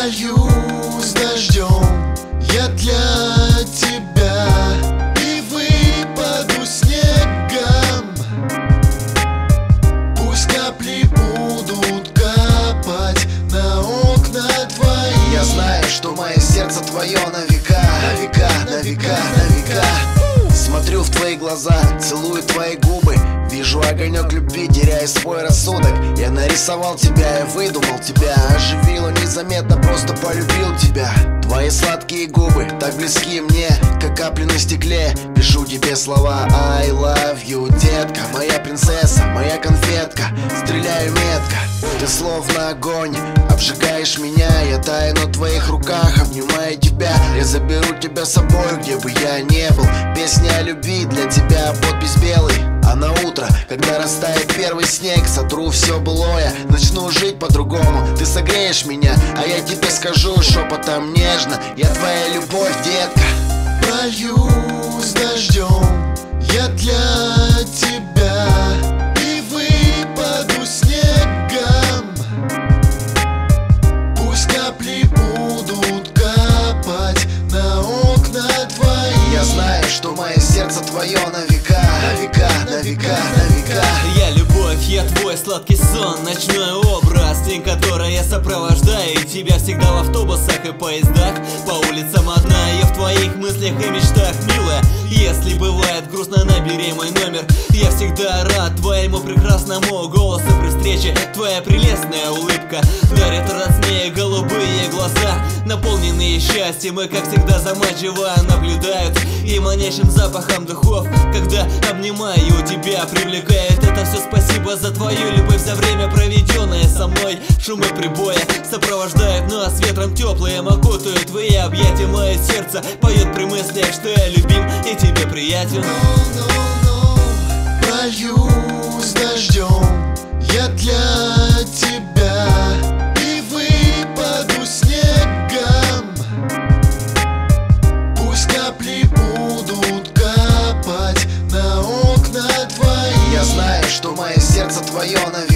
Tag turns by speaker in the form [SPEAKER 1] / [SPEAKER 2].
[SPEAKER 1] Прольюсь дождем я для тебя и выпаду снегом. Пусть капли будут капать на окна твои.
[SPEAKER 2] Я знаю, что мое сердце твое на века, на века, на века, на века. Смотрю в твои глаза, целую твои губы, вижу огонек любви, теряя свой рассудок. Я нарисовал тебя, я выдумал тебя, оживил незаметно, просто полюбил тебя. Твои сладкие губы так близки мне, как капли на стекле. Пишу тебе слова I love you, детка, моя принцесса, моя конфетка. Стреляю метко, ты словно огонь, обжигаешь меня. Я таю на твоих руках, обнимаю тебя. Я заберу тебя с собой, где бы я не был. Песня о любви для тебя, подпись белый. А на утро, когда растает первый снег, сотру все былое, начну жить по-другому. Ты согреешь меня, а я тебе скажу шепотом нежно: я твоя любовь, детка.
[SPEAKER 1] Прольюсь дождем я для тебя и выпаду снегом. Пусть капли будут капать на окна твои.
[SPEAKER 2] Я знаю, что мое сердце твое на века, на века, на века, на века.
[SPEAKER 3] Я любовь, я твой сладкий сон, ночной образ, день, который я сопровождаю тебя всегда в автобусах и поездах, по улицам одна, я в твоих мыслях и мечтах, милая. Если бывает грустно, набери мой номер. Я всегда рад твоему прекрасному голосу при встрече. Твоя прелестная улыбка дарит родные голубые глаза, наполненные счастьем и, как всегда, заманчиво наблюдают и манящим запахом духов. Когда обнимаю тебя, привлекает это все. Спасибо за твою любовь, за время, проведенное со мной. Шумы прибоя сопровождают нас ветром теплым, окутают твои объятия. Мое сердце поет при мыслях, что я любим и тебе приятен.
[SPEAKER 1] Прольюсь дождем я для тебя и выпаду снегом. Пусть капли будут капать на окна твои.
[SPEAKER 2] Я знаю, что мое сердце твое на